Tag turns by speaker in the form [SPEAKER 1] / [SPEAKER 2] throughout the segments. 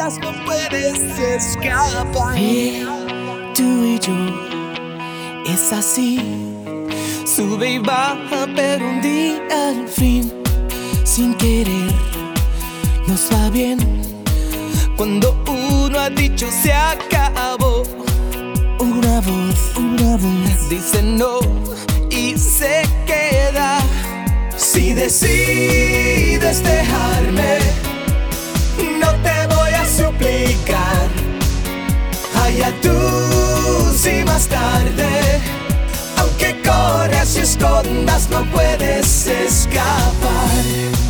[SPEAKER 1] escondas, no puedes escapar.
[SPEAKER 2] Tú y yo, es así. Sube y baja, pero un día al fin, sin querer, nos va bien. Cuando uno ha dicho se acabó, una voz dice no y se queda.
[SPEAKER 1] Si decides dejarme, no te voy a suplicar. Allá tú, si más tarde, aunque corras y escondas, no puedes escapar.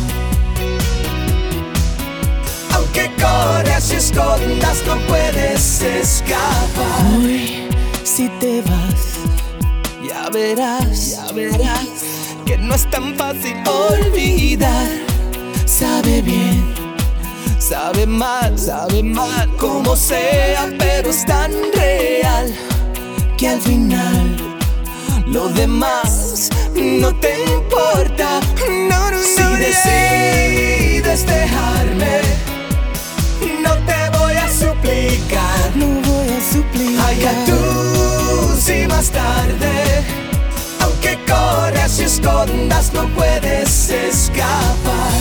[SPEAKER 1] Aunque corras y escondas, no puedes escapar.
[SPEAKER 2] Hoy, si te vas, ya verás que no es tan fácil olvidar. Sabe bien, sabe mal, como sea, pero es tan real que al final lo demás no te importa.
[SPEAKER 1] Si decides dejarme, no te voy a suplicar. Allá tú, si más tarde, aunque corras y escondas, no puedes escapar.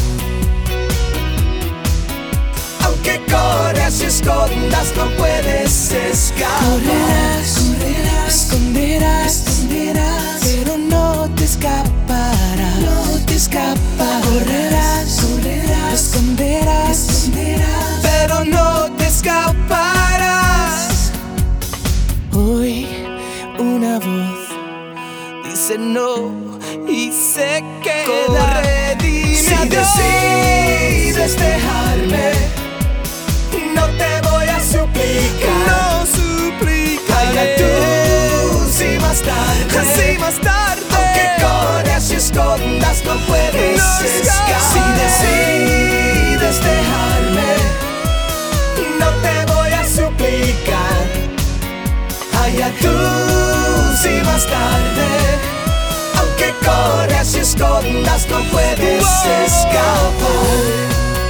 [SPEAKER 1] Aunque corras y escondas, no puedes escapar.
[SPEAKER 2] Esconderás, pero no te escaparás. Correrás, esconderás,
[SPEAKER 1] pero no te escaparás.
[SPEAKER 2] Hoy una voz dice no y se queda.
[SPEAKER 1] Corre, dime
[SPEAKER 2] Si
[SPEAKER 1] adiós. Decides dejarme, no te voy a suplicar.
[SPEAKER 2] No suplicaré.
[SPEAKER 1] Allá tú, si más tarde, aunque corras y escondas, no puedes escapar. Si decides dejarme, no te voy a suplicar. Allá tú, si más tarde, aunque corras y escondas, no puedes escapar.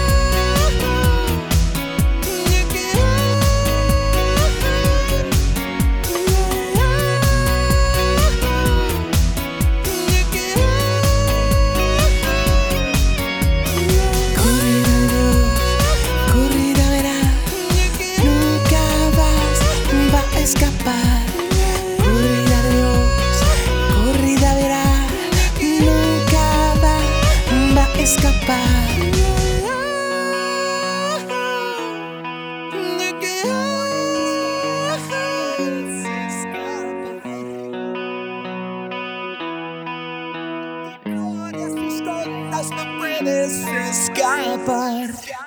[SPEAKER 2] Escapar, corrida Dios, corrida verá, nunca va a escapar.
[SPEAKER 1] No puedes escapar.